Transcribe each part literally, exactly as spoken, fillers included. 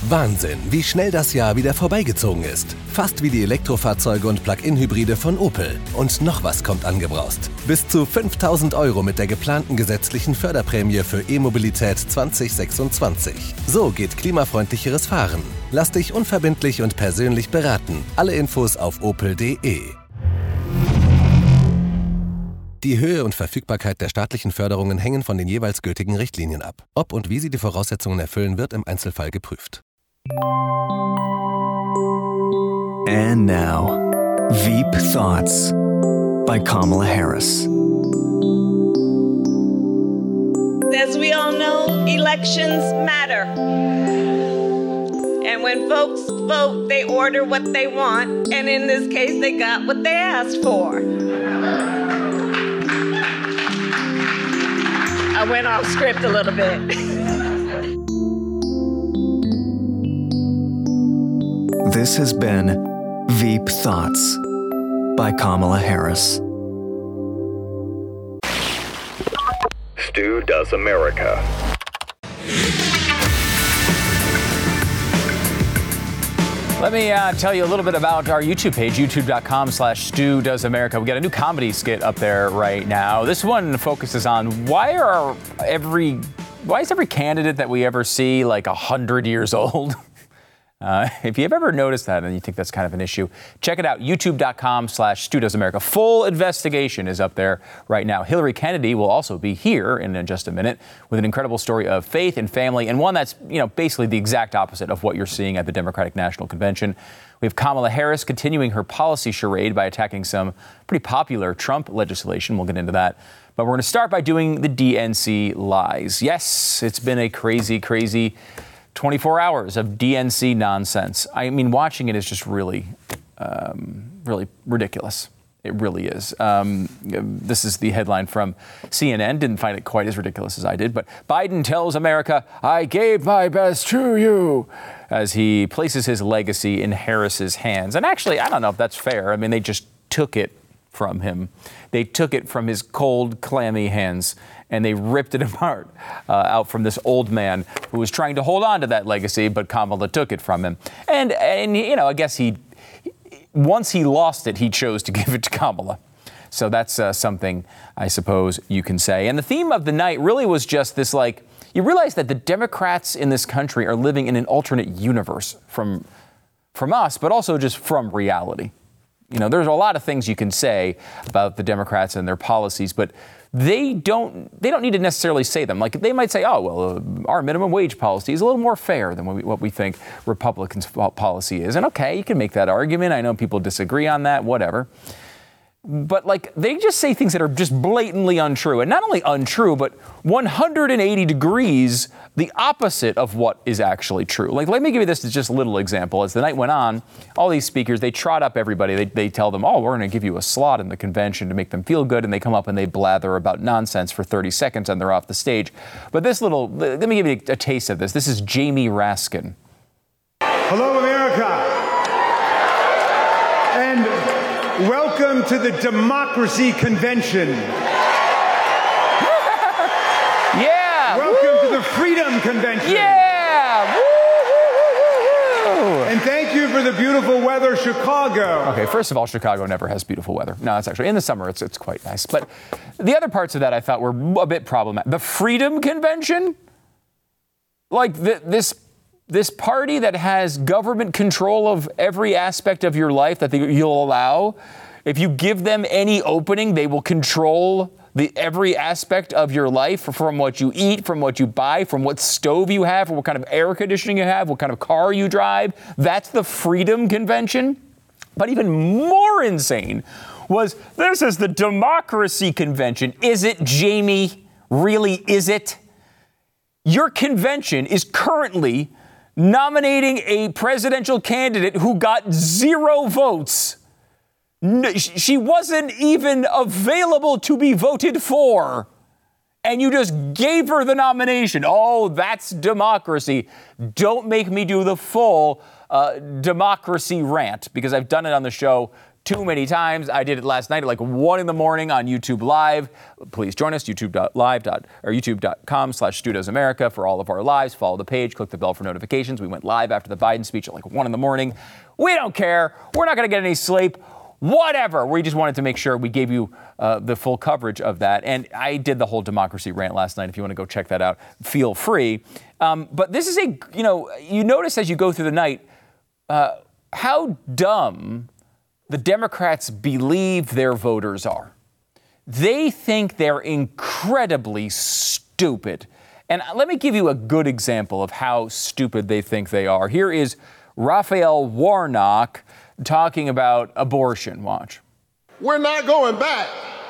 Wahnsinn, wie schnell das Jahr wieder vorbeigezogen ist. Fast wie die Elektrofahrzeuge und Plug-in-Hybride von Opel. Und noch was kommt angebraust. Bis zu fünftausend Euro mit der geplanten gesetzlichen Förderprämie für E-Mobilität zwanzig sechsundzwanzig. So geht klimafreundlicheres Fahren. Lass dich unverbindlich und persönlich beraten. Alle Infos auf opel punkt de. Die Höhe und Verfügbarkeit der staatlichen Förderungen hängen von den jeweils gültigen Richtlinien ab. Ob und wie sie die Voraussetzungen erfüllen, wird im Einzelfall geprüft. And now, Veep Thoughts by Kamala Harris. As we all know, elections matter. And when folks vote, they order what they want, and in this case, they got what they asked for. I went off script a little bit. This has been Veep Thoughts by Kamala Harris. Stu Does America. Let me uh, tell you a little bit about our YouTube page, youtube.com slash Stu Does America. We got a new comedy skit up there right now. This one focuses on why are every, why is every candidate that we ever see like one hundred years old? Uh, if you've ever noticed that and you think that's kind of an issue, check it out, youtube.com slash Stu Does America. Full investigation is up there right now. Hillary Kennedy will also be here in just a minute with an incredible story of faith and family, and one that's, you know, basically the exact opposite of what you're seeing at the Democratic National Convention. We have Kamala Harris continuing her policy charade by attacking some pretty popular Trump legislation. We'll get into that. But we're going to start by doing the D N C lies. Yes, it's been a crazy, crazy twenty-four hours of D N C nonsense. I mean, watching it is just really, um, really ridiculous. It really is. Um, this is the headline from C N N. Didn't find it quite as ridiculous as I did, but Biden tells America, "I gave my best to you," as he places his legacy in Harris's hands. And actually, I don't know if that's fair. I mean, they just took it from him. They took it from his cold, clammy hands, and they ripped it apart uh, out from this old man who was trying to hold on to that legacy, but Kamala took it from him. And, and you know, I guess he, once he lost it, he chose to give it to Kamala. So that's uh, something I suppose you can say. And the theme of the night really was just this, like, you realize that the Democrats in this country are living in an alternate universe from, from us, but also just from reality. You know, there's a lot of things you can say about the Democrats and their policies, but they don't they don't need to necessarily say them. Like, they might say, oh, well, uh, our minimum wage policy is a little more fair than what we, what we think Republicans' policy is. And okay, you can make that argument. I know people disagree on that, whatever. But, like, they just say things that are just blatantly untrue. And not only untrue, but one hundred eighty degrees the opposite of what is actually true. Like, let me give you this as just a little example. As the night went on, all these speakers, they trot up everybody. They, they tell them, oh, we're going to give you a slot in the convention to make them feel good. And they come up and they blather about nonsense for thirty seconds and they're off the stage. But this little, let me give you a taste of this. This is Jamie Raskin. Hello, America. And welcome to the Democracy Convention. Yeah. Welcome woo. to the Freedom Convention. Yeah. Woo, woo, woo, woo. And thank you for the beautiful weather, Chicago. Okay, first of all, Chicago never has beautiful weather. No, it's actually, in the summer, it's it's quite nice. But the other parts of that I thought were a bit problematic. The Freedom Convention? Like, the, this... This party that has government control of every aspect of your life that they, you'll allow, if you give them any opening, they will control the every aspect of your life, from what you eat, from what you buy, from what stove you have, from what kind of air conditioning you have, what kind of car you drive. That's the Freedom Convention. But even more insane was, this is the Democracy Convention. Is it, Jamie? Really, is it? Your convention is currently nominating a presidential candidate who got zero votes. No, she wasn't even available to be voted for. And you just gave her the nomination. Oh, that's democracy. Don't make me do the full uh, democracy rant, because I've done it on the show too many times. I did it last night at like one in the morning on YouTube Live. Please join us, youtube dot live or youtube dot com slash Stu Does America for all of our lives. Follow the page, click the bell for notifications. We went live after the Biden speech at like one in the morning. We don't care. We're not going to get any sleep. Whatever. We just wanted to make sure we gave you uh, the full coverage of that. And I did the whole democracy rant last night. If you want to go check that out, feel free. Um, but this is a, you know, you notice as you go through the night uh, how dumb the Democrats believe their voters are. They think they're incredibly stupid. And let me give you a good example of how stupid they think they are. Here is Raphael Warnock talking about abortion. Watch. We're not going back.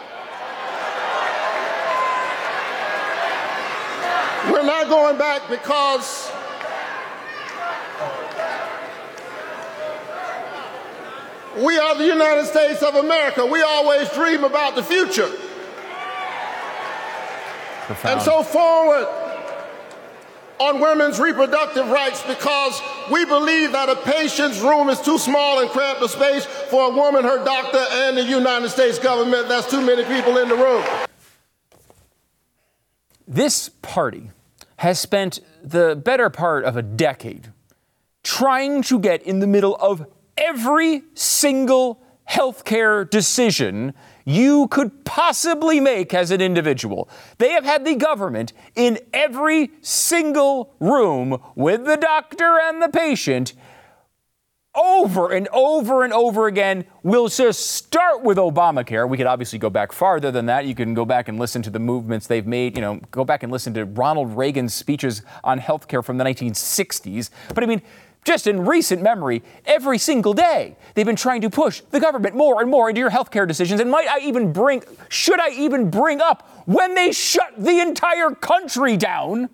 We're not going back because we are the United States of America. We always dream about the future. Profound. And so forward on women's reproductive rights, because we believe that a patient's room is too small and cramped a space for a woman, her doctor, and the United States government. That's too many people in the room. This party has spent the better part of a decade trying to get in the middle of every single healthcare decision you could possibly make as an individual. They have had the government in every single room with the doctor and the patient over and over and over again. We'll just start with Obamacare. We could obviously go back farther than that. You can go back and listen to the movements they've made, you know, go back and listen to Ronald Reagan's speeches on healthcare from the nineteen sixties. But I mean, just in recent memory, every single day, they've been trying to push the government more and more into your healthcare decisions. And might I even bring, should I even bring up when they shut the entire country down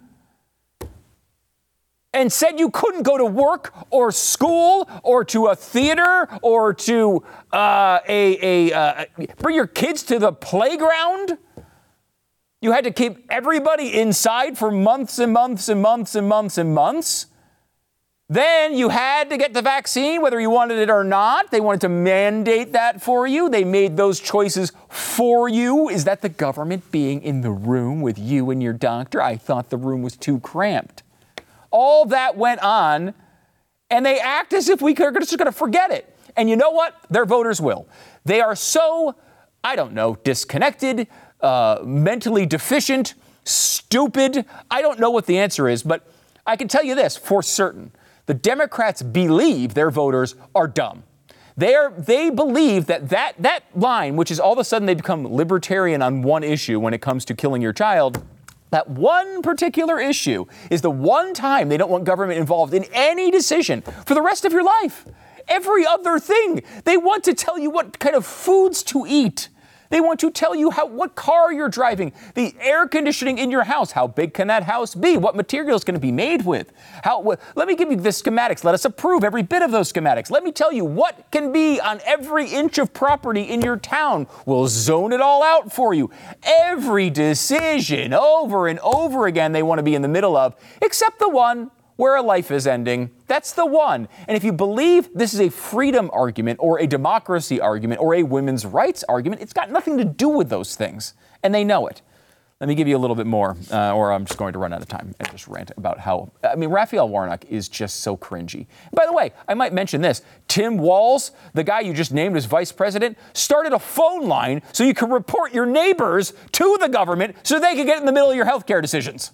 and said you couldn't go to work or school or to a theater or to uh, a, a uh, bring your kids to the playground? You had to keep everybody inside for months and months and months and months and months. Then you had to get the vaccine, whether you wanted it or not. They wanted to mandate that for you. They made those choices for you. Is that the government being in the room with you and your doctor? I thought the room was too cramped. All that went on, and they act as if we are just going to forget it. And you know what? Their voters will. They are so, I don't know, disconnected, uh, mentally deficient, stupid. I don't know what the answer is, but I can tell you this for certain. The Democrats believe their voters are dumb. They are, they believe that, that that line, which is all of a sudden they become libertarian on one issue when it comes to killing your child, that one particular issue is the one time they don't want government involved in any decision for the rest of your life. Every other thing, they want to tell you what kind of foods to eat. They want to tell you how what car you're driving, the air conditioning in your house. How big can that house be? What materials can it be made with? How? Wh- let me give you the schematics. Let us approve every bit of those schematics. Let me tell you what can be on every inch of property in your town. We'll zone it all out for you. Every decision over and over again they want to be in the middle of, except the one where a life is ending. That's the one. And if you believe this is a freedom argument or a democracy argument or a women's rights argument, it's got nothing to do with those things. And they know it. Let me give you a little bit more, uh, or I'm just going to run out of time and just rant about how, I mean, Raphael Warnock is just so cringy. By the way, I might mention this. Tim Walz, the guy you just named as vice president, started a phone line so you can report your neighbors to the government so they can get in the middle of your healthcare decisions.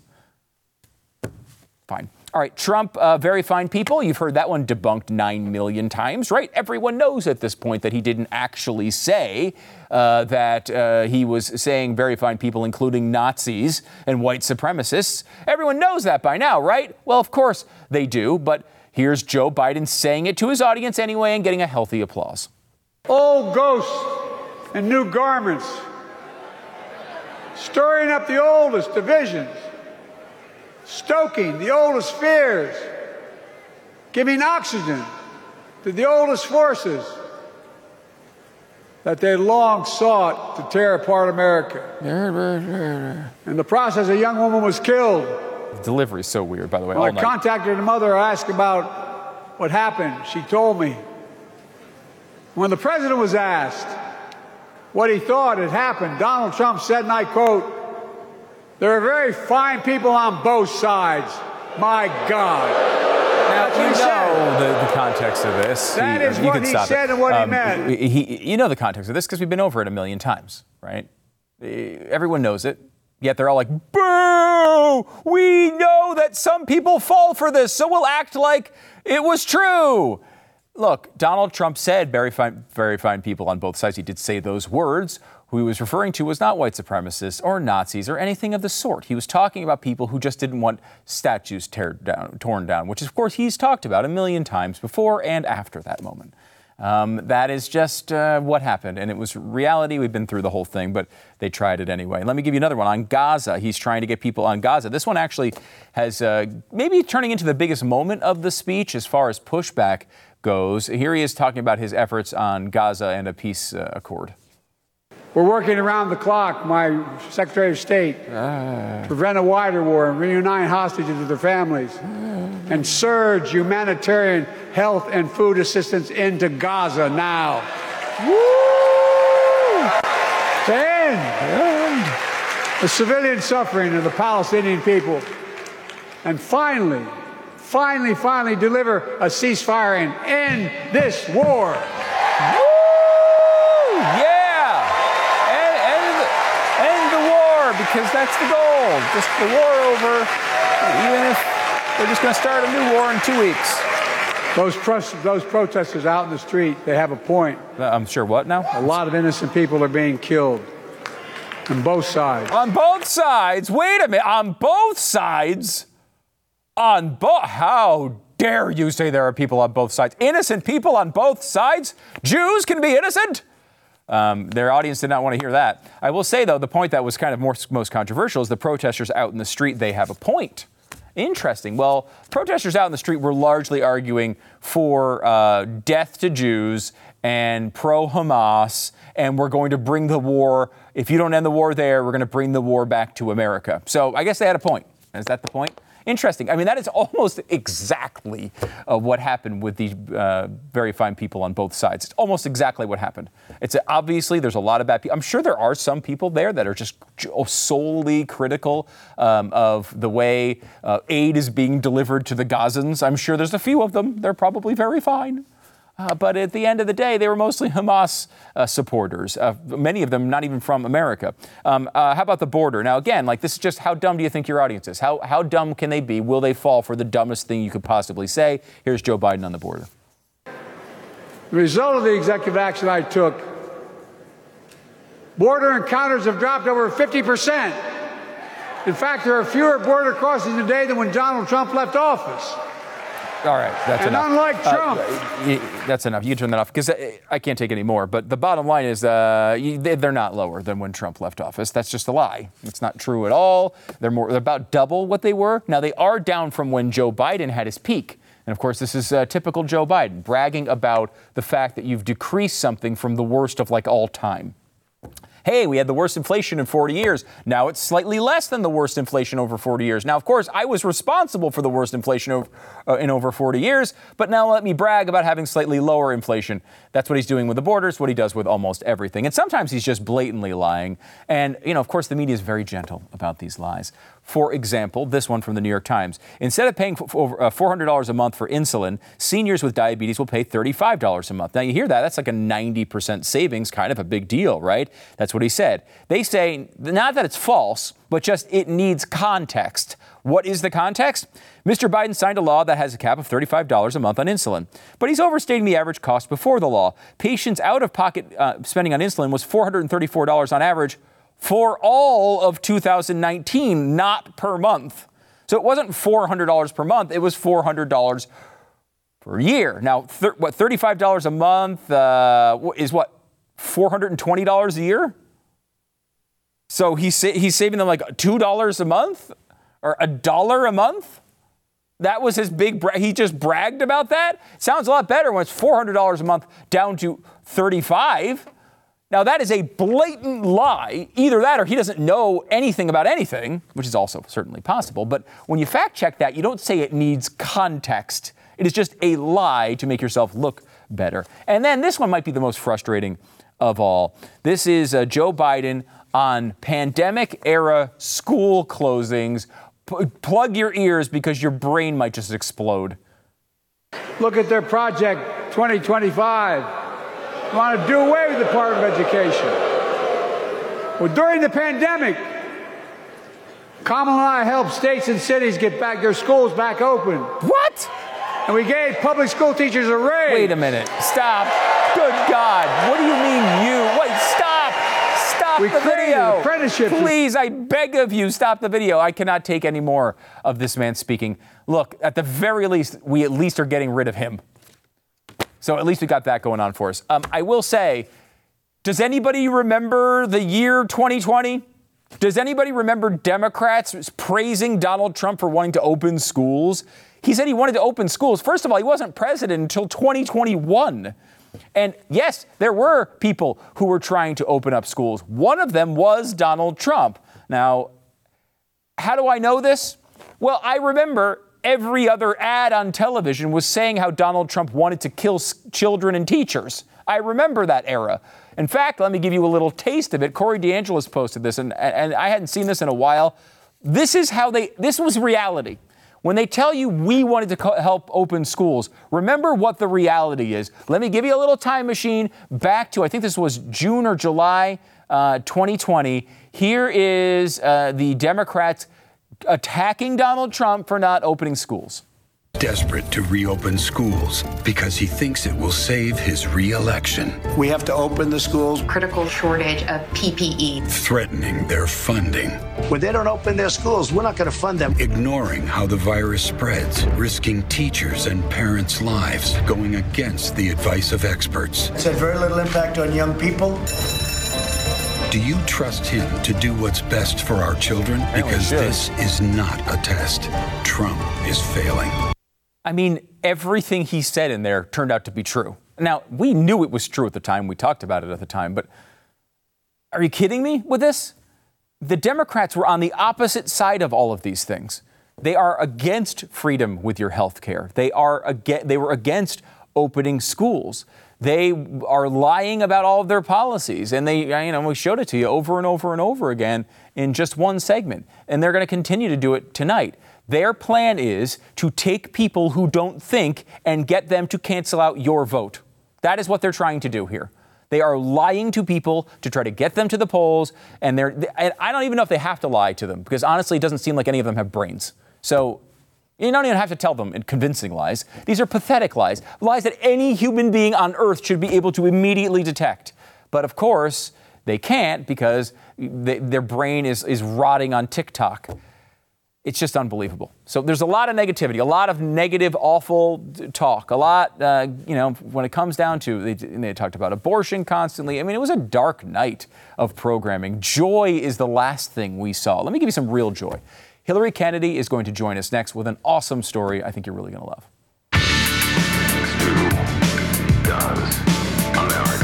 Fine. All right, Trump, uh, very fine people. You've heard that one debunked nine million times, right? Everyone knows at this point that he didn't actually say uh, that uh, he was saying very fine people, including Nazis and white supremacists. Everyone knows that by now, right? Well, of course they do. But here's Joe Biden saying it to his audience anyway and getting a healthy applause. Old ghosts in new garments, stirring up the oldest divisions, stoking the oldest fears, giving oxygen to the oldest forces that they long sought to tear apart America. In the process, a young woman was killed. The delivery is so weird, by the way. When all I night. contacted her mother, I asked about what happened. She told me When the president was asked what he thought had happened, Donald Trump said, and I quote, "There are very fine people on both sides. My God." Now, you know the, the context of this. That he, is you what can he stop said it. and what he Um, meant. He, he- you know the context of this because we've been over it a million times, right? Everyone knows it. Yet they're all like, boo! We know that some people fall for this, so we'll act like it was true. Look, Donald Trump said very fine, very fine people on both sides. He did say those words. Who he was referring to was not white supremacists or Nazis or anything of the sort. He was talking about people who just didn't want statues teared down, torn down, which, of course, he's talked about a million times before and after that moment. Um, that is just uh, what happened, and it was reality. We've been through the whole thing, but they tried it anyway. Let me give you another one on Gaza. He's trying to get people on Gaza. This one actually has uh, maybe turning into the biggest moment of the speech as far as pushback goes. Here he is talking about his efforts on Gaza and a peace uh, accord. We're working around the clock, my Secretary of State, to prevent a wider war and reunite hostages with their families and surge humanitarian health and food assistance into Gaza now. Woo! To end the civilian suffering of the Palestinian people. And finally, finally, finally deliver a ceasefire and end this war. Woo! Yeah! Because that's the goal. Just the war over, even if they're just going to start a new war in two weeks. Those, pro- those protesters out in the street, they have a point. Uh, I'm sure what now? A lot of innocent people are being killed on both sides. On both sides? Wait a minute. On both sides? On both? How dare you say there are people on both sides? Innocent people on both sides? Jews can be innocent? Um, their audience did not want to hear that. I will say, though, the point that was kind of more, most controversial is the protesters out in the street, they have a point. Interesting. Well, protesters out in the street were largely arguing for uh, death to Jews and pro-Hamas, and we're going to bring the war. If you don't end the war there, we're going to bring the war back to America. So I guess they had a point. Is that the point? Interesting. I mean, that is almost exactly uh, what happened with these uh, very fine people on both sides. It's almost exactly what happened. It's uh, obviously there's a lot of bad people. I'm sure there are some people there that are just solely critical um, of the way uh, aid is being delivered to the Gazans. I'm sure there's a few of them. They're probably very fine. Uh, but at the end of the day, they were mostly Hamas uh, supporters, uh, many of them not even from America. Um, uh, how about the border? Now, again, like this is just how dumb do you think your audience is? How, how dumb can they be? Will they fall for the dumbest thing you could possibly say? Here's Joe Biden on the border. The result of the executive action I took, border encounters have dropped over fifty percent. In fact, there are fewer border crossings today than when Donald Trump left office. All right, that's and enough. And unlike Trump. Uh, that's enough. You can turn that off because I can't take any more. But the bottom line is uh, they're not lower than when Trump left office. That's just a lie. It's not true at all. They're more. They're about double what they were. Now, they are down from when Joe Biden had his peak. And, of course, this is uh, typical Joe Biden, bragging about the fact that you've decreased something from the worst of, like, all time. Hey, we had the worst inflation in forty years. Now it's slightly less than the worst inflation over forty years. Now, of course, I was responsible for the worst inflation over, uh, in over forty years, but now let me brag about having slightly lower inflation. That's what he's doing with the borders, what he does with almost everything. And sometimes he's just blatantly lying. And, you know, of course, the media is very gentle about these lies. For example, this one from the New York Times. Instead of paying f- over uh, four hundred dollars a month for insulin, seniors with diabetes will pay thirty-five dollars a month. Now, you hear that. That's like a ninety percent savings, kind of a big deal, right? That's what he said. They say, not that it's false, but just it needs context. What is the context? Mister Biden signed a law that has a cap of thirty-five dollars a month on insulin. But he's overstating the average cost before the law. Patients' out-of-pocket uh, spending on insulin was four hundred thirty-four dollars on average for all of two thousand nineteen, not per month. So it wasn't four hundred dollars per month. It was four hundred dollars per year. Now, thir- what, thirty-five dollars a month uh, is what, four hundred twenty dollars a year? So he's, sa- he's saving them like two dollars a month or a dollar a month? That was his big, bra- he just bragged about that? Sounds a lot better when it's four hundred dollars a month down to thirty-five dollars. Now, that is a blatant lie. Either that or he doesn't know anything about anything, which is also certainly possible. But when you fact check that, you don't say it needs context. It is just a lie to make yourself look better. And then this one might be the most frustrating of all. This is uh, Joe Biden on pandemic-era school closings. P- plug your ears because your brain might just explode. Look at their project twenty twenty-five. They want to do away with the Department of Education. Well, during the pandemic, Kamala and I helped states and cities get back their schools back open. What? And we gave public school teachers a raise. Wait a minute. Stop. Good God. What do you mean you? Wait, stop. Stop we the video. Apprenticeships. Please, I beg of you, stop the video. I cannot take any more of this man speaking. Look, at the very least, we at least are getting rid of him. So at least we got that going on for us. Um, I will say, does anybody remember the year twenty twenty? Does anybody remember Democrats praising Donald Trump for wanting to open schools? He said he wanted to open schools. First of all, he wasn't president until twenty twenty-one. And yes, there were people who were trying to open up schools. One of them was Donald Trump. Now, how do I know this? Well, I remember every other ad on television was saying how Donald Trump wanted to kill s- children and teachers. I remember that era. In fact, let me give you a little taste of it. Corey DeAngelis posted this, and, and I hadn't seen this in a while. This is how they, this was reality. When they tell you we wanted to co- help open schools, remember what the reality is. Let me give you a little time machine back to, I think this was June or July uh, twenty twenty. Here is uh, the Democrats attacking Donald Trump for not opening schools. Desperate to reopen schools because he thinks it will save his re-election. We have to open the schools. Critical shortage of P P E. Threatening their funding. When they don't open their schools, we're not going to fund them. Ignoring how the virus spreads, risking teachers and parents' lives, going against the advice of experts. It's had very little impact on young people. Do you trust him to do what's best for our children? Because this is not a test. Trump is failing. I mean, everything he said in there turned out to be true. Now, we knew it was true at the time. We talked about it at the time. But are you kidding me with this? The Democrats were on the opposite side of all of these things. They are against freedom with your health care. They are against, they were against opening schools. They are lying about all of their policies. And they, you know, we showed it to you over and over and over again in just one segment. And they're going to continue to do it tonight. Their plan is to take people who don't think and get them to cancel out your vote. That is what they're trying to do here. They are lying to people to try to get them to the polls. And they're, and I don't even know if they have to lie to them, because honestly, it doesn't seem like any of them have brains. So you don't even have to tell them in convincing lies. These are pathetic lies, lies that any human being on earth should be able to immediately detect. But of course, they can't, because they, their brain is, is rotting on TikTok. It's just unbelievable. So there's a lot of negativity, a lot of negative, awful talk, a lot, uh, you know, when it comes down to, they, they talked about abortion constantly. I mean, it was a dark night of programming. Joy is the last thing we saw. Let me give you some real joy. Hillary Kennedy is going to join us next with an awesome story I think you're really going to love. Stu does America.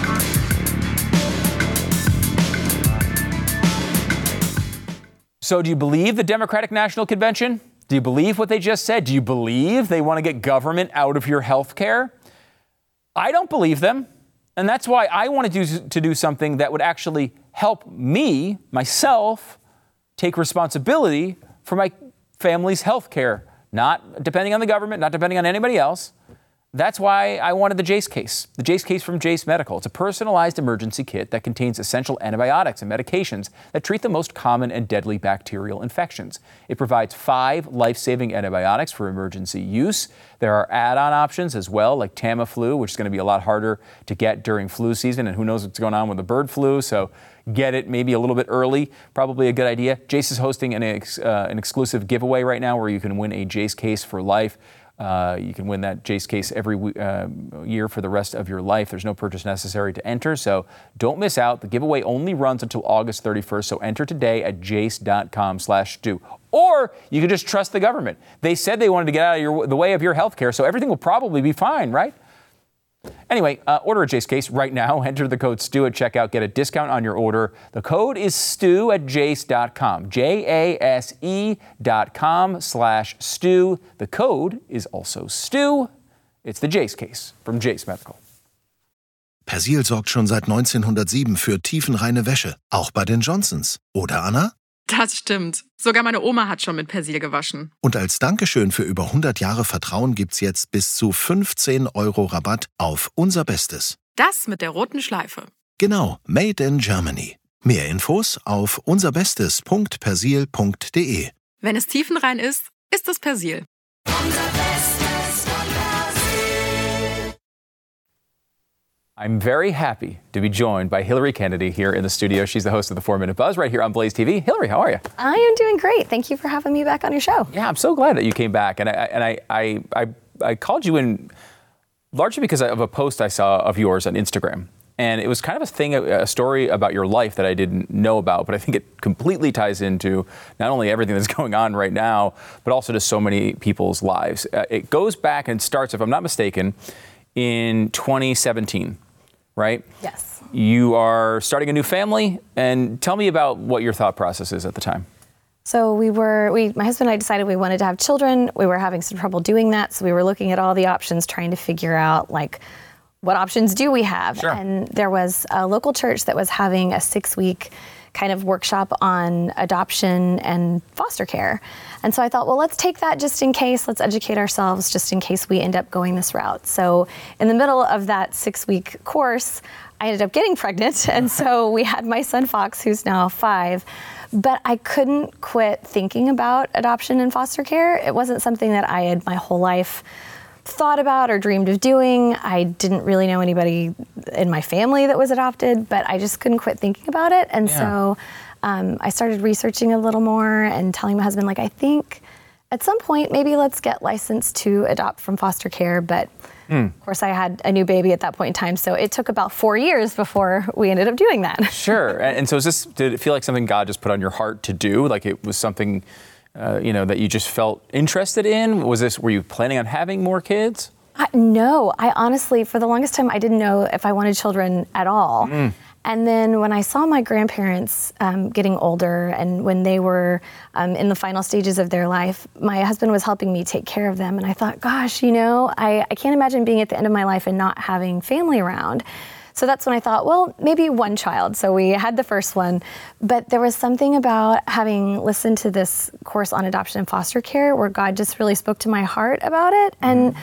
So do you believe the Democratic National Convention? Do you believe what they just said? Do you believe they want to get government out of your health care? I don't believe them. And that's why I want to do, to do something that would actually help me, myself, take responsibility for my family's health care, not depending on the government, not depending on anybody else. That's why I wanted the Jase case, the Jase case from Jase Medical. It's a personalized emergency kit that contains essential antibiotics and medications that treat the most common and deadly bacterial infections. It provides five life-saving antibiotics for emergency use. There are add-on options as well, like Tamiflu, which is going to be a lot harder to get during flu season, and who knows what's going on with the bird flu, so get it maybe a little bit early, probably a good idea. Jase is hosting an, ex, uh, an exclusive giveaway right now where you can win a Jase case for life. Uh, you can win that Jase case every uh, year for the rest of your life. There's no purchase necessary to enter, so don't miss out. The giveaway only runs until August thirty-first, so enter today at jase.com slash Stu. Or you can just trust the government. They said they wanted to get out of your, the way of your health care, so everything will probably be fine, right? Anyway, uh, order a Jase case right now. Enter the code STU at checkout. Get a discount on your order. The code is STU at jase dot com. J A S E dot com slash STU. The code is also STU It's the Jase case from Jase Medical. Persil sorgt schon seit neunzehnhundertsieben für tiefenreine Wäsche, auch bei den Johnsons. Oder, Anna? Das stimmt. Sogar meine Oma hat schon mit Persil gewaschen. Und als Dankeschön für über hundert Jahre Vertrauen gibt's jetzt bis zu fünfzehn Euro Rabatt auf unser Bestes. Das mit der roten Schleife. Genau, Made in Germany. Mehr Infos auf unserbestes punkt persil punkt de. Wenn es tiefenrein ist, ist es Persil. I'm very happy to be joined by Hillary Kennedy here in the studio. She's the host of the Four Minute Buzz right here on Blaze T V. Hillary, how are you? I am doing great. Thank you for having me back on your show. Yeah, I'm so glad that you came back. And I and I I I, I called you in largely because of a post I saw of yours on Instagram. And it was kind of a thing, a story about your life that I didn't know about, but I think it completely ties into not only everything that's going on right now, but also to so many people's lives. Uh, it goes back and starts, if I'm not mistaken, in twenty seventeen, right? Yes. You are starting a new family, and tell me about what your thought process is at the time. So we were, we, my husband and I decided we wanted to have children. We were having some trouble doing that, so we were looking at all the options, trying to figure out, like, what options do we have? Sure. And there was a local church that was having a six-week kind of workshop on adoption and foster care. And so I thought, well, let's take that just in case. Let's educate ourselves just in case we end up going this route. So in the middle of that six-week course, I ended up getting pregnant. And so we had my son Fox, who's now five. But I couldn't quit thinking about adoption and foster care. It wasn't something that I had my whole life thought about or dreamed of doing. I didn't really know anybody in my family that was adopted, but I just couldn't quit thinking about it. And Yeah. so um, I started researching a little more and telling my husband, like, I think at some point, maybe let's get licensed to adopt from foster care. But Mm. of course, I had a new baby at that point in time. So it took about four years before we ended up doing that. Sure. And, and so is this, did it feel like something God just put on your heart to do? Like it was something Uh, you know, that you just felt interested in? Was this, were you planning on having more kids? Uh, no, I honestly, for the longest time, I didn't know if I wanted children at all. Mm. And then when I saw my grandparents um, getting older and when they were um, in the final stages of their life, my husband was helping me take care of them. And I thought, gosh, you know, I, I can't imagine being at the end of my life and not having family around. So that's when I thought, well, maybe one child. So we had the first one, but there was something about having listened to this course on adoption and foster care where God just really spoke to my heart about it. And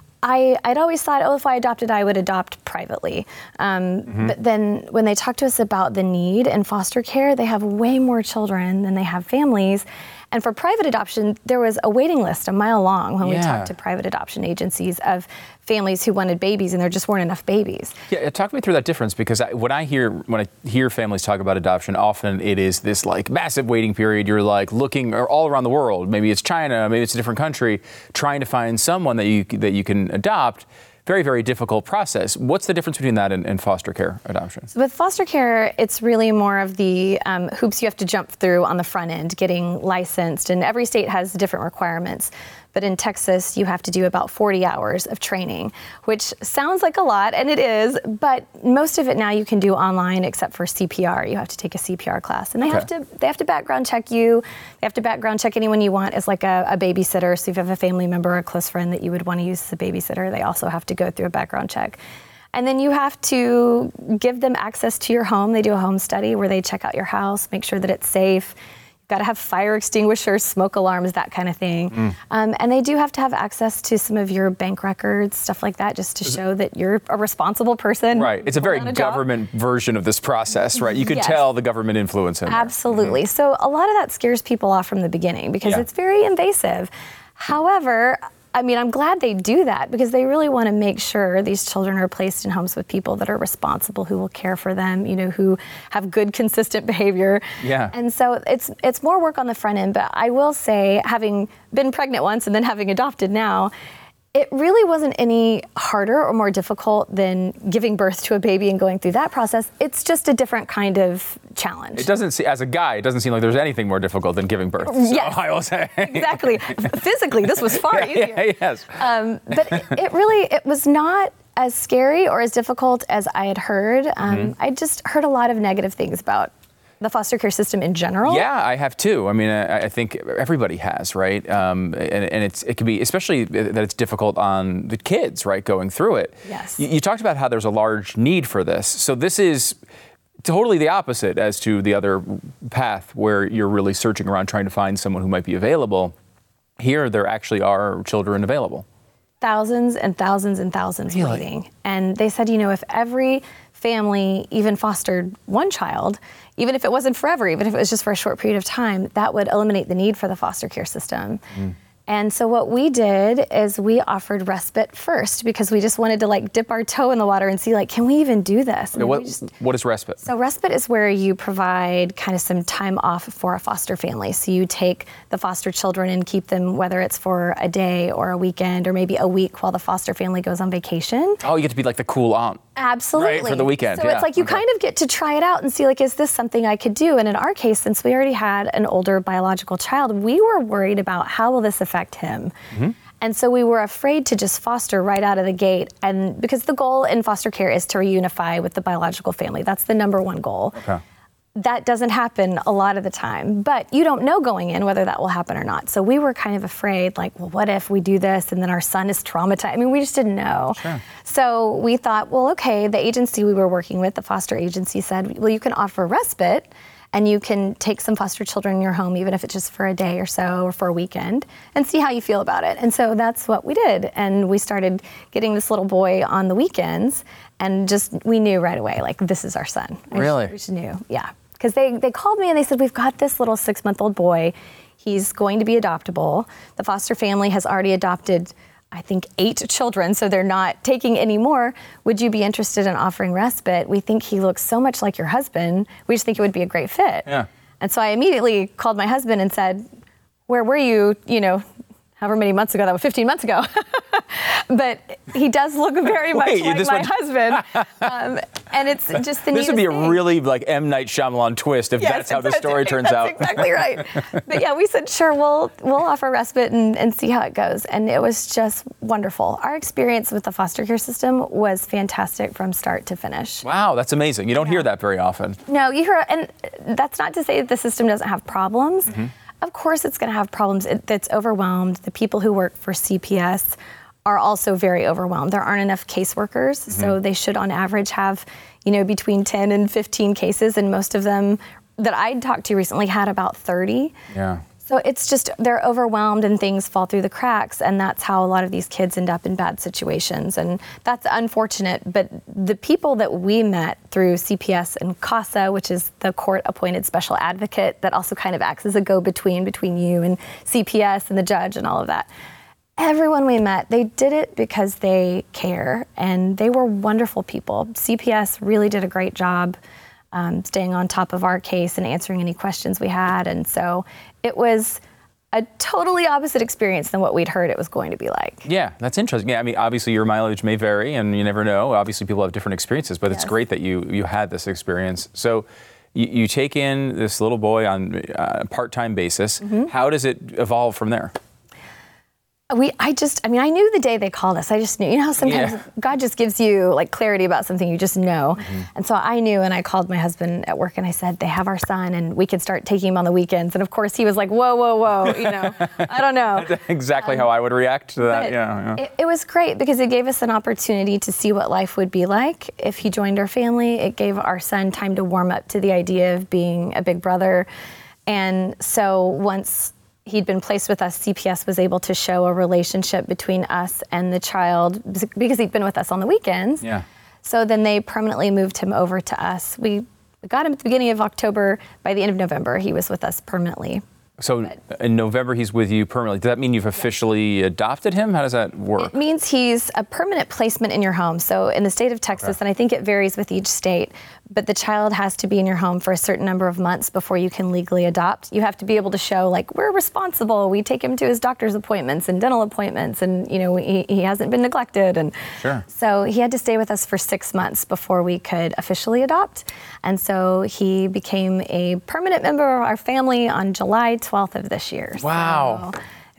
I, I'd always thought, oh, if I adopted, I would adopt privately. Um, Mhm. But then when they talk to us about the need in foster care, they have way more children than they have families. And for private adoption, there was a waiting list a mile long when we Yeah. talked to private adoption agencies of families who wanted babies, and there just weren't enough babies. Yeah, talk me through that difference, because I, when I hear when I hear families talk about adoption, often it is this like massive waiting period. You're like looking all around the world. Maybe it's China, maybe it's a different country, trying to find someone that you that you can adopt. Very, very difficult process. What's the difference between that and, and foster care adoption? So with foster care, it's really more of the um, hoops you have to jump through on the front end, getting licensed, and every state has different requirements. But in Texas, you have to do about forty hours of training, which sounds like a lot, and it is, but most of it now you can do online except for C P R. You have to take a C P R class, and they Okay. have to they have to background check you. They have to background check anyone you want as like a, a babysitter. So if you have a family member or a close friend that you would want to use as a babysitter, they also have to go through a background check. And then you have to give them access to your home. They do a home study where they check out your house, make sure that it's safe. Got to have fire extinguishers, smoke alarms, that kind of thing. Mm. Um, and they do have to have access to some of your bank records, stuff like that, just to show that you're a responsible person. Right. It's a very on a job. government version of this process, right? You can Yes. tell the government influence in there. Absolutely. So a lot of that scares people off from the beginning because Yeah. it's very invasive. However, I mean, I'm glad they do that because they really want to make sure these children are placed in homes with people that are responsible, who will care for them, you know, who have good, consistent behavior. Yeah. And so it's it's more work on the front end. But I will say, having been pregnant once and then having adopted now, it really wasn't any harder or more difficult than giving birth to a baby and going through that process. It's just a different kind of challenge. It doesn't see, as a guy, it doesn't seem like there's anything more difficult than giving birth. So Yes. I will say. Exactly. Physically, this was far Yeah, easier. yes. Um, but it, it really, it was not as scary or as difficult as I had heard. Um, Mhm. I just heard a lot of negative things about The foster care system in general? Yeah, I have too. I mean, I, I think everybody has, right? Um, and, and it's it can be, especially that it's difficult on the kids, right, going through it. Yes. You, you talked about how there's a large need for this. So this is totally the opposite as to the other path where you're really searching around trying to find someone who might be available. Here, there actually are children available. Thousands and thousands and thousands Really? waiting. And they said, you know, if every family even fostered one child, even if it wasn't forever, even if it was just for a short period of time, that would eliminate the need for the foster care system. Mm. And so what we did is we offered respite first because we just wanted to like dip our toe in the water and see like, can we even do this? Okay, what, just, what is respite? So respite is where you provide kind of some time off for a foster family. So you take the foster children and keep them, whether it's for a day or a weekend or maybe a week while the foster family goes on vacation. Oh, you get to be like the cool aunt. Absolutely. Right, for the weekend. So yeah. it's like you okay. kind of get to try it out and see like, is this something I could do? And in our case, since we already had an older biological child, we were worried about how will this affect him? Mm-hmm. And so we were afraid to just foster right out of the gate. And because the goal in foster care is to reunify with the biological family. That's the number one goal. Okay. That doesn't happen a lot of the time, but you don't know going in whether that will happen or not. So we were kind of afraid, like, well, what if we do this and then our son is traumatized? I mean, we just didn't know. Sure. So we thought, well, okay, the agency we were working with, the foster agency said, well, you can offer respite and you can take some foster children in your home, even if it's just for a day or so or for a weekend, and see how you feel about it. And so that's what we did. And we started getting this little boy on the weekends and just, we knew right away, like, this is our son. Really? We just knew, yeah. Because they, they called me and they said, we've got this little six-month-old boy. He's going to be adoptable. The foster family has already adopted, I think, eight children, so they're not taking any more. Would you be interested in offering respite? We think he looks so much like your husband. We just think it would be a great fit. Yeah. And so I immediately called my husband and said, where were you, you know, however many months ago, that was fifteen months ago. But he does look very much Wait, like this my one- husband. Um, and it's just the This would be a neatest thing. really like M. Night Shyamalan twist if Yes, that's how the that's- story turns that's out. exactly right. But yeah, we said, sure, we'll we'll offer respite and, and see how it goes. And it was just wonderful. Our experience with the foster care system was fantastic from start to finish. Wow, that's amazing. You don't hear that very often. No, you hear, and that's not to say that the system doesn't have problems. Mm-hmm. Of course it's going to have problems. It, it's overwhelmed. The people who work for C P S are also very overwhelmed. There aren't enough caseworkers, mm-hmm. so they should on average have, you know, between ten and fifteen cases, and most of them that I'd talked to recently had about thirty. Yeah. So it's just, they're overwhelmed and things fall through the cracks, and that's how a lot of these kids end up in bad situations, and that's unfortunate. But the people that we met through C P S and CASA, which is the court-appointed special advocate that also kind of acts as a go-between between you and C P S and the judge and all of that, everyone we met, they did it because they care, and they were wonderful people. C P S really did a great job um, staying on top of our case and answering any questions we had, and so it was a totally opposite experience than what we'd heard it was going to be like. Yeah, that's interesting. Yeah, I mean, obviously your mileage may vary, and you never know. Obviously, people have different experiences, but Yes. it's great that you you had this experience. So, you, you take in this little boy on a part-time basis. Mm-hmm. How does it evolve from there? We, I just, I mean, I knew the day they called us. I just knew, you know how sometimes Yeah. God just gives you like clarity about something you just know. Mm-hmm. And so I knew, and I called my husband at work and I said, they have our son and we could start taking him on the weekends. And of course he was like, whoa, whoa, whoa, you know, I don't know. That's exactly how I would react to that. But Yeah, yeah. It, it was great because it gave us an opportunity to see what life would be like if he joined our family. It gave our son time to warm up to the idea of being a big brother. And so once he'd been placed with us, C P S was able to show a relationship between us and the child because he'd been with us on the weekends. Yeah. So then they permanently moved him over to us. We got him at the beginning of October. By the end of November, he was with us permanently. So in November, he's with you permanently. Does that mean you've officially adopted him? How does that work? It means he's a permanent placement in your home. So in the state of Texas, Okay. and I think it varies with each state, but the child has to be in your home for a certain number of months before you can legally adopt. You have to be able to show, like, we're responsible. We take him to his doctor's appointments and dental appointments, and, you know, he, he hasn't been neglected. And Sure. so he had to stay with us for six months before we could officially adopt. And so he became a permanent member of our family on July twelfth of this year. Wow. So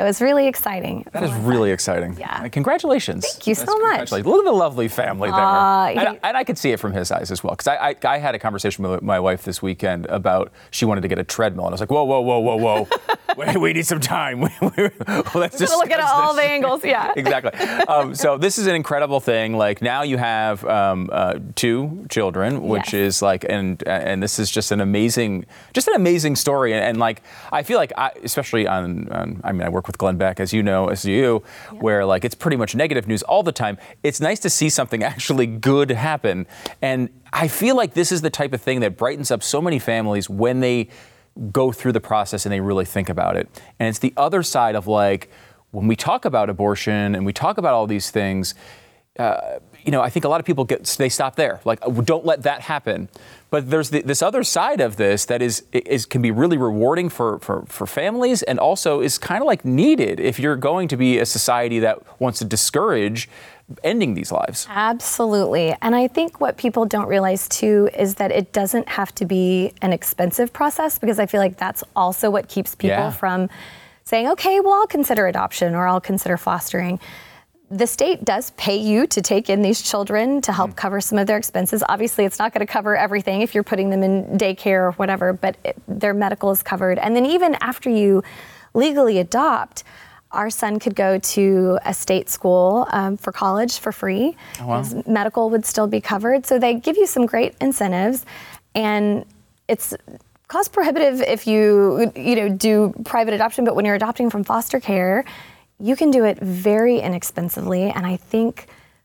it was really exciting. That is really exciting. Yeah. Congratulations. Thank you so much. Look at the lovely family there. Uh, he, and, and I could see it from his eyes as well. Because I, I, I had a conversation with my wife this weekend about she wanted to get a treadmill. And I was like, whoa, whoa, whoa, whoa, whoa. Wait, we need some time. well, let's just look at all the angles. Yeah. Exactly. Um, so this is an incredible thing. Like now you have um, uh, two children, which yes. is like, and and this is just an amazing, just an amazing story. And, and like, I feel like, I, especially on, on, I mean, I work with Glenn Beck, as you know, as you, yep. where like it's pretty much negative news all the time. It's nice to see something actually good happen. And I feel like this is the type of thing that brightens up so many families when they go through the process and they really think about it. And it's the other side of like, when we talk about abortion and we talk about all these things, uh, you know, I think a lot of people get, they stop there. Like, don't let that happen. But there's the, this other side of this that is, is can be really rewarding for, for, for families and also is kind of like needed if you're going to be a society that wants to discourage ending these lives. Absolutely. And I think what people don't realize too is that it doesn't have to be an expensive process, because I feel like that's also what keeps people Yeah. from saying, okay, well, I'll consider adoption or I'll consider fostering. The state does pay you to take in these children to help mm. cover some of their expenses. Obviously, it's not going to cover everything if you're putting them in daycare or whatever, but it, their medical is covered. And then even after you legally adopt, our son could go to a state school um, for college for free. Oh, wow. His medical would still be covered. So they give you some great incentives, and it's cost prohibitive if you, you know, do private adoption, but when you're adopting from foster care, you can do it very inexpensively. And I think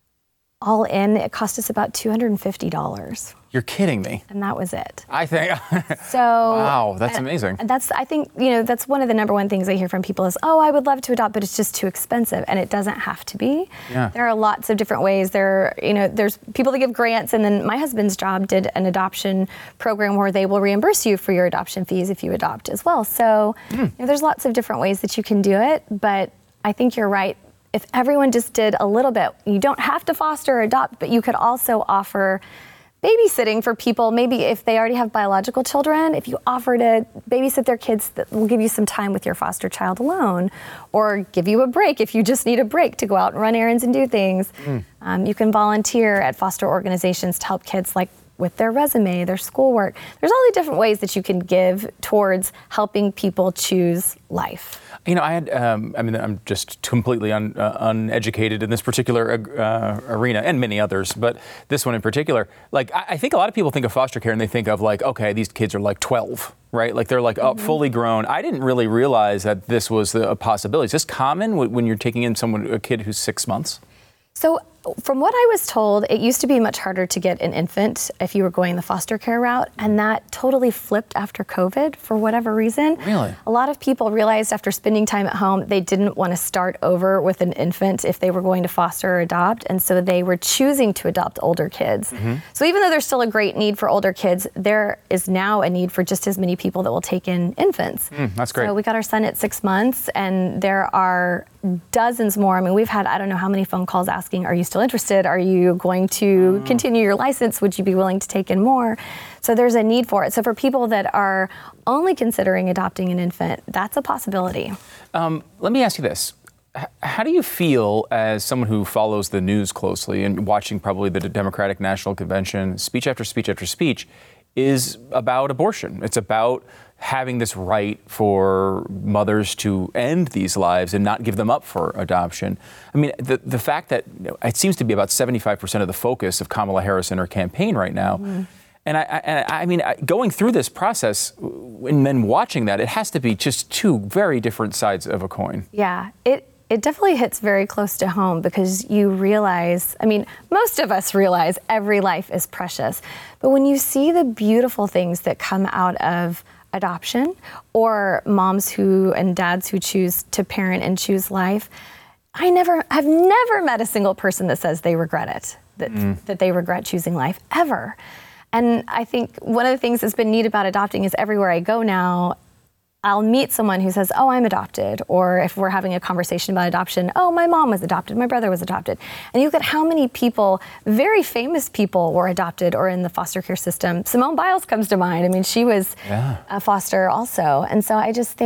all in, it cost us about two hundred fifty dollars. You're kidding me. And that was it. I think. So. Wow, that's amazing. That's, I think, you know, that's one of the number one things I hear from people is, oh, I would love to adopt, but it's just too expensive. And it doesn't have to be. Yeah. There are lots of different ways. There, you know, there's people that give grants. And then my husband's job did an adoption program where they will reimburse you for your adoption fees if you adopt as well. So mm. you know, there's lots of different ways that you can do it. But I think you're right. If everyone just did a little bit, you don't have to foster or adopt, but you could also offer babysitting for people. Maybe if they already have biological children, if you offer to babysit their kids, that will give you some time with your foster child alone, or give you a break if you just need a break to go out and run errands and do things. Mm. Um, you can volunteer at foster organizations to help kids, like with their resume, their schoolwork. There's all the different ways that you can give towards helping people choose life. You know, I had, um, I mean, I'm just completely un, uh, uneducated in this particular uh, arena and many others, but this one in particular, like, I, I think a lot of people think of foster care and they think of like, okay, these kids are like twelve, right? Like they're like mm-hmm. oh, fully grown. I didn't really realize that this was a possibility. Is this common when you're taking in someone, a kid who's six months? So from what I was told, it used to be much harder to get an infant if you were going the foster care route, and that totally flipped after COVID for whatever reason. Really? A lot of people realized after spending time at home, they didn't want to start over with an infant if they were going to foster or adopt, and so they were choosing to adopt older kids. Mm-hmm. So even though there's still a great need for older kids, there is now a need for just as many people that will take in infants. Mm, that's great. So we got our son at six months, and there are dozens more. I mean, we've had, I don't know how many phone calls asking, are you still interested? Are you going to mm. continue your license? Would you be willing to take in more? So there's a need for it. So for people that are only considering adopting an infant, that's a possibility. Um, let me ask you this. H- how do you feel as someone who follows the news closely and watching probably the Democratic National Convention, speech after speech after speech, is about abortion? It's about having this right for mothers to end these lives and not give them up for adoption. I mean, the the fact that you know, it seems to be about seventy-five percent of the focus of Kamala Harris in her campaign right now. Mm-hmm. And I, I, I mean, going through this process and then watching that, it has to be just two very different sides of a coin. Yeah, it it definitely hits very close to home, because you realize, I mean, most of us realize every life is precious. But when you see the beautiful things that come out of adoption, or moms who and dads who choose to parent and choose life, I never have never met a single person that says they regret it, that mm. that they regret choosing life, ever. And I think one of the things that's been neat about adopting is everywhere I go now, I'll meet someone who says, oh, I'm adopted. Or if we're having a conversation about adoption, oh, my mom was adopted, my brother was adopted. And you look at how many people, very famous people, were adopted or in the foster care system. Simone Biles comes to mind. I mean, she was yeah. a foster also. And so I just think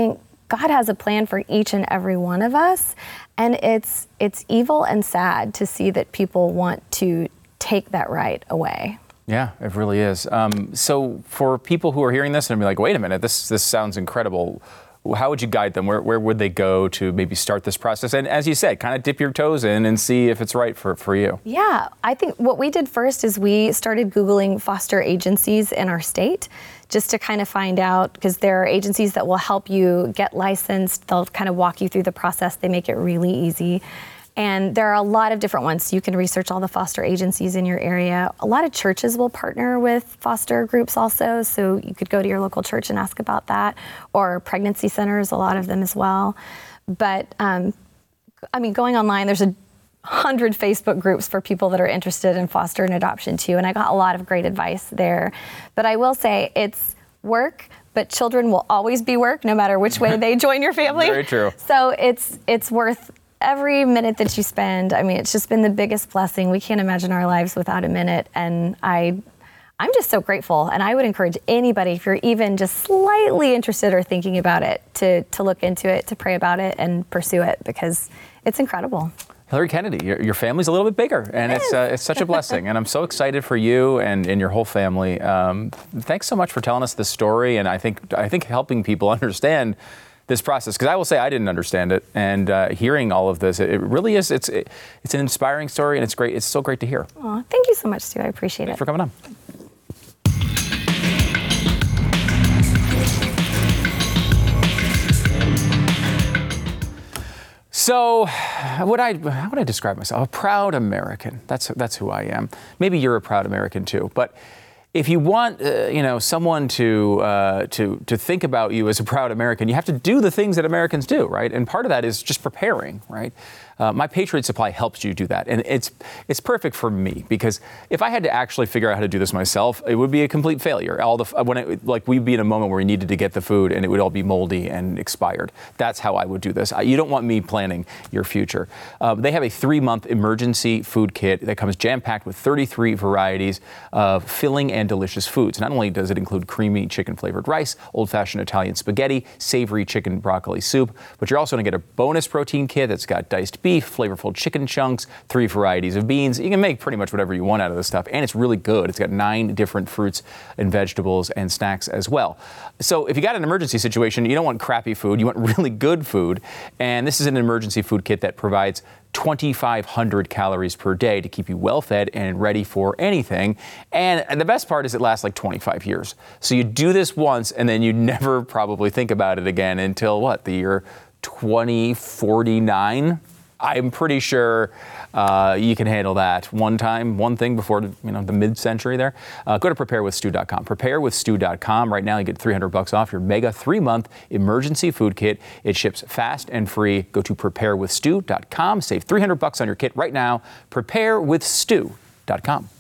God has a plan for each and every one of us, and it's it's evil and sad to see that people want to take that right away. Yeah, it really is. Um, so for people who are hearing this and be like, wait a minute, this this sounds incredible. How would you guide them? Where where would they go to maybe start this process? And as you said, kind of dip your toes in and see if it's right for, for you. Yeah, I think what we did first is we started Googling foster agencies in our state just to kind of find out, because there are agencies that will help you get licensed. They'll kind of walk you through the process. They make it really easy. And there are a lot of different ones. You can research all the foster agencies in your area. A lot of churches will partner with foster groups also, so you could go to your local church and ask about that, or pregnancy centers, a lot of them as well. But, um, I mean, going online, there's a hundred Facebook groups for people that are interested in foster and adoption too, and I got a lot of great advice there. But I will say it's work, but children will always be work, no matter which way they join your family. Very true. So it's it's worth every minute that you spend. I mean, it's just been the biggest blessing. We can't imagine our lives without a minute. And I, I'm just so grateful. And I would encourage anybody, if you're even just slightly interested or thinking about it, to, to look into it, to pray about it and pursue it, because it's incredible. Hillary Kennedy, your, your family's a little bit bigger, and it's uh, it's such a blessing. And I'm so excited for you and, and your whole family. Um, thanks so much for telling us this story. And I think I think helping people understand this process, because I will say I didn't understand it, and uh, hearing all of this, it, it really is. It's it, it's an inspiring story, and it's great. It's so great to hear. Aw, thank you so much, Stu. I appreciate Thanks it. for coming on. So, would I? How would I describe myself? A proud American. That's that's who I am. Maybe you're a proud American too, but. If you want, uh, you know, someone to uh, to to think about you as a proud American, you have to do the things that Americans do, right? And part of that is just preparing, right? Uh, My Patriot Supply helps you do that, and it's it's perfect for me, because if I had to actually figure out how to do this myself, it would be a complete failure. All the when it, like we'd be in a moment where we needed to get the food, and it would all be moldy and expired. That's how I would do this. You don't want me planning your future. Uh, they have a three-month emergency food kit that comes jam-packed with thirty-three varieties of filling and delicious foods. Not only does it include creamy chicken-flavored rice, old-fashioned Italian spaghetti, savory chicken broccoli soup, but you're also going to get a bonus protein kit that's got diced beef, flavorful chicken chunks, three varieties of beans. You can make pretty much whatever you want out of this stuff, and it's really good. It's got nine different fruits and vegetables and snacks as well. So if you got an emergency situation, you don't want crappy food, you want really good food, and this is an emergency food kit that provides twenty-five hundred calories per day to keep you well fed and ready for anything. And, and the best part is it lasts like twenty-five years. So you do this once, and then you never probably think about it again until what, the year twenty forty-nine? I'm pretty sure uh, you can handle that one time, one thing before you know the mid-century there. Uh, go to prepare with stew dot com. prepare with stew dot com. Right now you get three hundred bucks off your mega three-month emergency food kit. It ships fast and free. Go to prepare with stew dot com. Save three hundred bucks on your kit right now. prepare with stew dot com.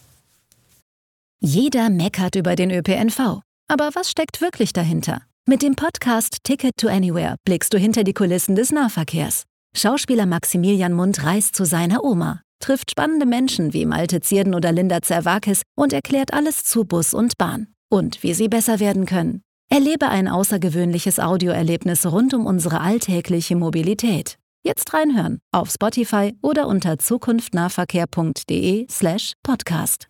Jeder meckert über den Ö P N V. Aber was steckt wirklich dahinter? Mit dem Podcast Ticket to Anywhere blickst du hinter die Kulissen des Nahverkehrs. Schauspieler Maximilian Mund reist zu seiner Oma, trifft spannende Menschen wie Malte Zierden oder Linda Zerwakis und erklärt alles zu Bus und Bahn und wie sie besser werden können. Erlebe ein außergewöhnliches Audioerlebnis rund um unsere alltägliche Mobilität. Jetzt reinhören auf Spotify oder unter zukunftnahverkehr.de slash podcast.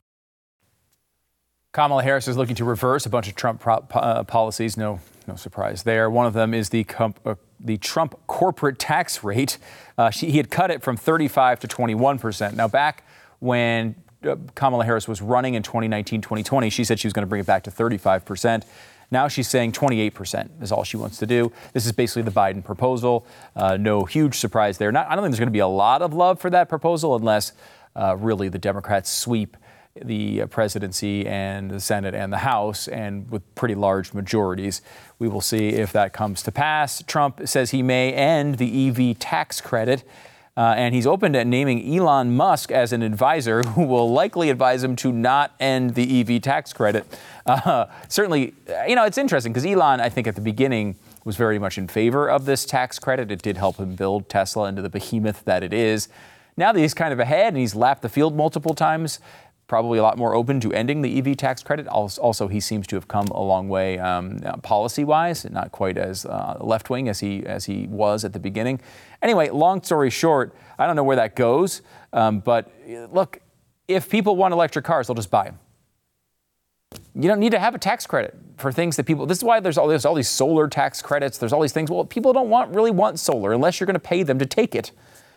Kamala Harris is looking to reverse a bunch of Trump pro- uh, policies. No, no surprise there. One of them is the comp- uh, the Trump corporate tax rate. Uh, she, he had cut it from thirty-five to twenty-one percent. Now, back when uh, Kamala Harris was running in twenty nineteen, twenty twenty, she said she was going to bring it back to thirty-five percent. Now she's saying twenty-eight percent is all she wants to do. This is basically the Biden proposal. Uh, no huge surprise there. Not, I don't think there's going to be a lot of love for that proposal unless uh, really the Democrats sweep the presidency and the Senate and the House, and with pretty large majorities. We will see if that comes to pass. Trump says he may end the E V tax credit, uh, and he's open to naming Elon Musk as an advisor who will likely advise him to not end the E V tax credit. Uh, certainly, you know, it's interesting because Elon, I think at the beginning, was very much in favor of this tax credit. It did help him build Tesla into the behemoth that it is. Now that he's kind of ahead and he's lapped the field multiple times, probably a lot more open to ending the E V tax credit. Also, he seems to have come a long way um, policy-wise, not quite as uh, left-wing as he as he was at the beginning. Anyway, long story short, I don't know where that goes, um, but look, if people want electric cars, they'll just buy them. You don't need to have a tax credit for things that people, this is why there's all, there's all these solar tax credits, there's all these things. Well, people don't want really want solar unless you're going to pay them to take it.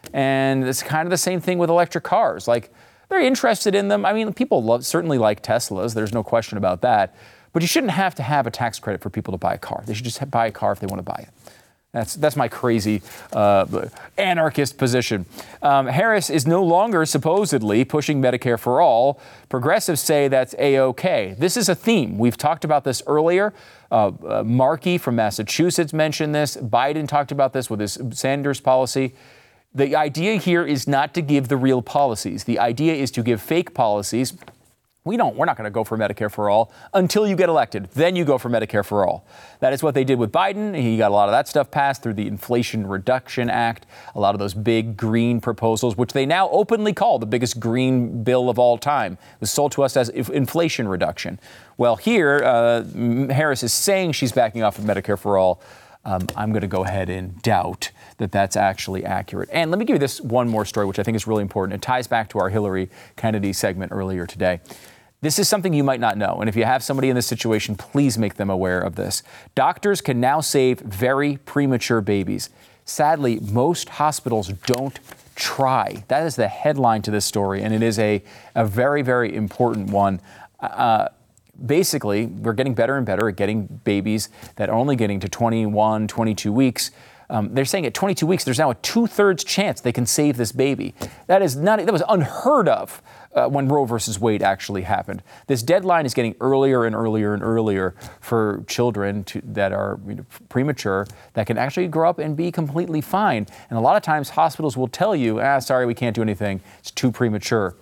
And it's kind of the same thing with electric cars. Like, they're interested in them. I mean, people love, certainly like Teslas. There's no question about that. But you shouldn't have to have a tax credit for people to buy a car. They should just have, buy a car if they want to buy it. That's that's my crazy uh, anarchist position. Um, Harris is no longer supposedly pushing Medicare for all. Progressives say that's A-OK. This is a theme. We've talked about this earlier. Uh, uh, Markey from Massachusetts mentioned this. Biden talked about this with his Sanders policy. The idea here is not to give the real policies. The idea is to give fake policies. We don't, we're not going to go for Medicare for all until you get elected. Then you go for Medicare for all. That is what they did with Biden. He got a lot of that stuff passed through the Inflation Reduction Act, a lot of those big green proposals, which they now openly call the biggest green bill of all time. It was sold to us as inflation reduction. Well, here, uh, Harris is saying she's backing off of Medicare for all. Um, I'm going to go ahead and doubt that that's actually accurate. And let me give you this one more story, which I think is really important. It ties back to our Hillary Kennedy segment earlier today. This is something you might not know. And if you have somebody in this situation, please make them aware of this. Doctors can now save very premature babies. Sadly, most hospitals don't try. That is the headline to this story. And it is a, a very, very important one. Uh, basically, we're getting better and better at getting babies that are only getting to twenty-one, twenty-two weeks. Um, they're saying at twenty-two weeks, there's now a two-thirds chance they can save this baby. That is not, that was unheard of uh, when Roe versus Wade actually happened. This deadline is getting earlier and earlier and earlier for children to, that are you know, premature, that can actually grow up and be completely fine. And a lot of times hospitals will tell you, ah, sorry, we can't do anything. It's too premature.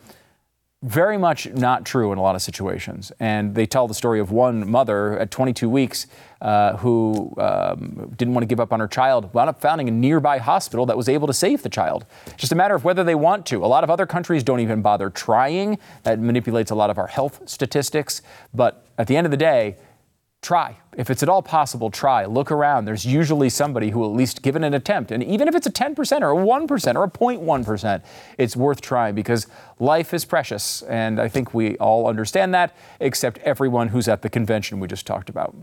Very much not true in a lot of situations. And they tell the story of one mother at twenty-two weeks uh, who um, didn't want to give up on her child, wound up founding a nearby hospital that was able to save the child. Just a matter of whether they want to. A lot of other countries don't even bother trying. That manipulates a lot of our health statistics. But at the end of the day, try. If it's at all possible, try. Look around. There's usually somebody who will at least give it an attempt. And even if it's a ten percent or a one percent or a zero point one percent, it's worth trying because life is precious. And I think we all understand that, except everyone who's at the convention we just talked about.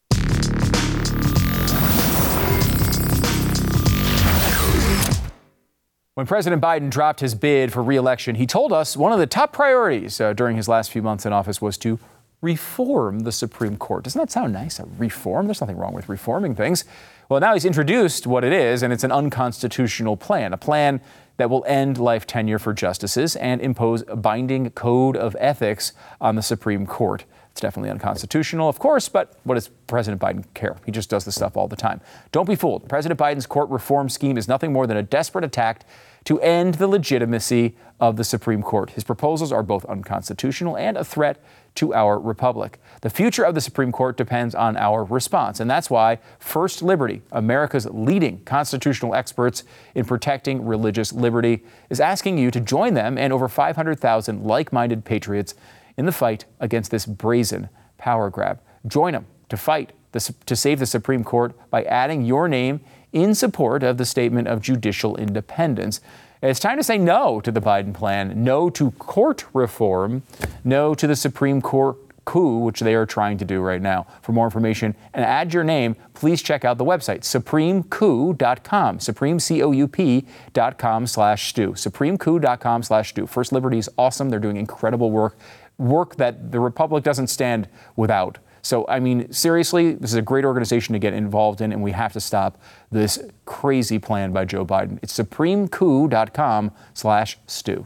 When President Biden dropped his bid for re-election, he told us one of the top priorities uh, during his last few months in office was to reform the Supreme Court. Doesn't that sound nice? A reform? There's nothing wrong with reforming things. Well, now he's introduced what it is, and it's an unconstitutional plan, a plan that will end life tenure for justices and impose a binding code of ethics on the Supreme Court. It's definitely unconstitutional, of course, but what does President Biden care? He just does this stuff all the time. Don't be fooled. President Biden's court reform scheme is nothing more than a desperate attack to end the legitimacy of the Supreme Court. His proposals are both unconstitutional and a threat to our republic. The future of the Supreme Court depends on our response, and that's why First Liberty, America's leading constitutional experts in protecting religious liberty, is asking you to join them and over five hundred thousand like-minded patriots in the fight against this brazen power grab. Join them to fight the, to save the Supreme Court by adding your name in support of the Statement of Judicial Independence. It's time to say no to the Biden plan, no to court reform, no to the Supreme Court coup, which they are trying to do right now. For more information and add your name, please check out the website, supreme coup dot com, supreme, C O U P dot com slash stew, supreme coup dot com slash stew. First Liberty is awesome. They're doing incredible work, work that the Republic doesn't stand without. So, I mean, seriously, this is a great organization to get involved in, and we have to stop this crazy plan by Joe Biden. It's supreme coup dot com slash stew.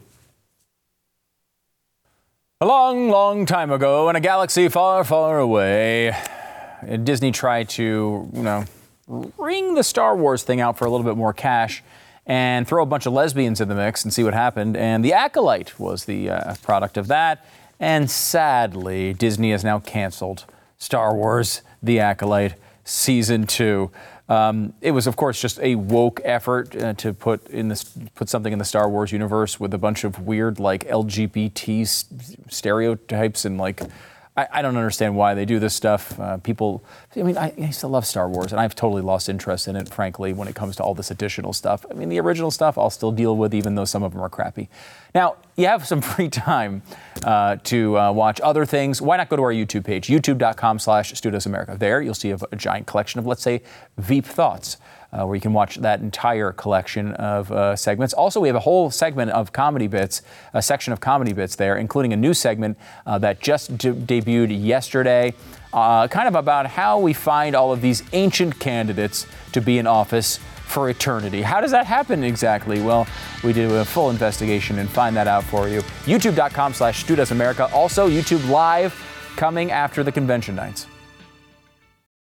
A long, long time ago, in a galaxy far, far away, Disney tried to, you know, ring the Star Wars thing out for a little bit more cash and throw a bunch of lesbians in the mix and see what happened. And The Acolyte was the uh, product of that. And sadly, Disney has now canceled Star Wars, The Acolyte, Season two. Um, it was, of course, just a woke effort uh, to put in this, put something in the Star Wars universe with a bunch of weird, like L G B T s- stereotypes and like. I, I don't understand why they do this stuff. Uh, people, I mean, I, I used to love Star Wars, and I've totally lost interest in it, frankly, when it comes to all this additional stuff. I mean, the original stuff I'll still deal with, even though some of them are crappy. Now, you have some free time uh, to uh, watch other things. Why not go to our YouTube page, youtube.com slash Stu Does America. There, you'll see a, a giant collection of, let's say, Veep Thoughts. Uh, where you can watch that entire collection of uh, segments. Also, we have a whole segment of comedy bits, a section of comedy bits there, including a new segment uh, that just de- debuted yesterday, uh, kind of about how we find all of these ancient candidates to be in office for eternity. How does that happen exactly? Well, we do a full investigation and find that out for you. YouTube.com slash Stu Does America. Also, YouTube Live coming after the convention nights.